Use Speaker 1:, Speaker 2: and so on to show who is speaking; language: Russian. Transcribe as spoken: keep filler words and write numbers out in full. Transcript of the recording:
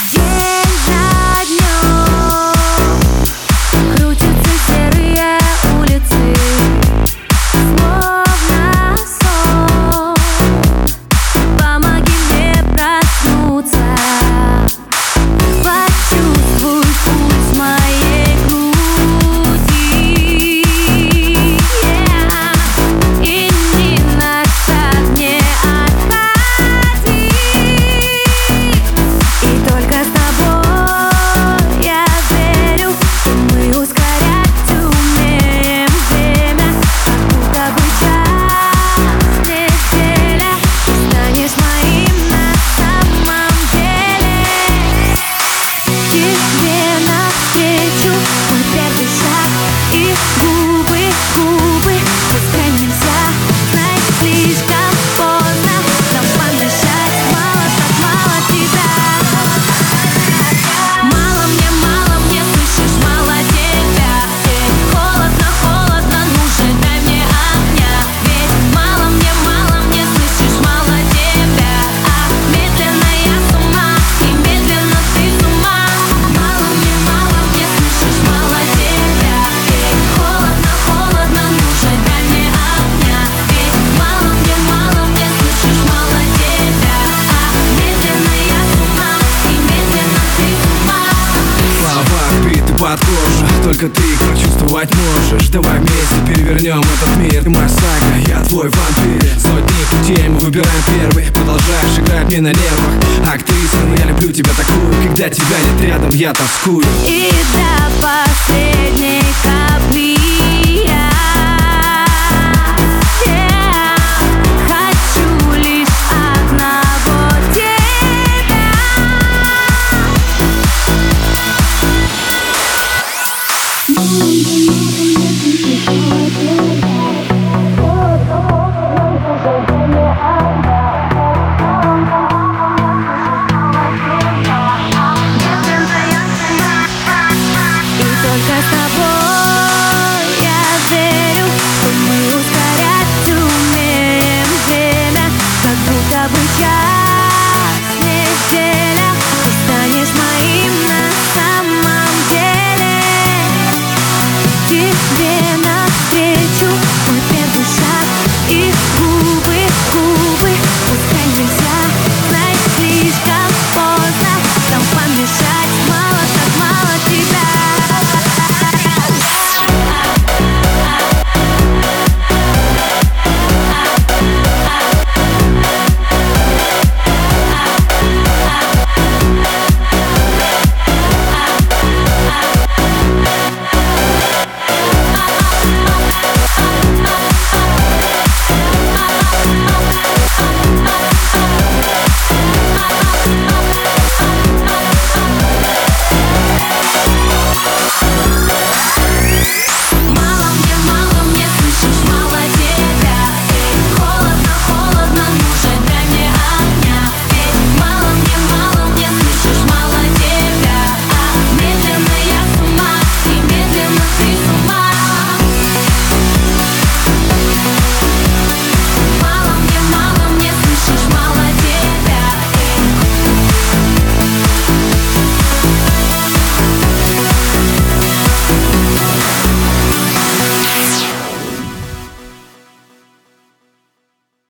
Speaker 1: День за днем крутятся серые улицы, словно сон. Помоги мне проснуться, почувствуй пульс моей груди, yeah. И ни на шаг не отходи. И только с тобой я верю, что мы ускорять умеем время, как будто бы час, неделя. Ты станешь моим на самом деле. Тебе навстречу мой первый шаг, и губы, губы, пускай нельзя. Знаешь, слишком поздно нам помешать. Мало так мало тебя. Мало мне, мало мне, слышишь, мало тебя. Эй, холодно, холодно, ну же дай мне огня. Ведь мало мне, мало мне, слышишь, мало тебя. А медленно я с ума, и медленно ты с ума. Мало мне, мало мне, слышишь, мало тебя. Эй, холодно, холодно, ну же дай мне огня. Ведь мало мне, мало мне, слышишь, мало тебя. А медленно я с ума, и медленно ты с ума.
Speaker 2: Слова вбиты под кожу, только ты их почувствовать можешь. Давай вместе перевернем этот мир. Ты моя сага, я твой вампир. Сотни путей мы выбираем первый. Продолжаешь играть мне на нервах, актриса, но я люблю тебя такую. Когда тебя нет рядом, я тоскую.
Speaker 1: И до последней капли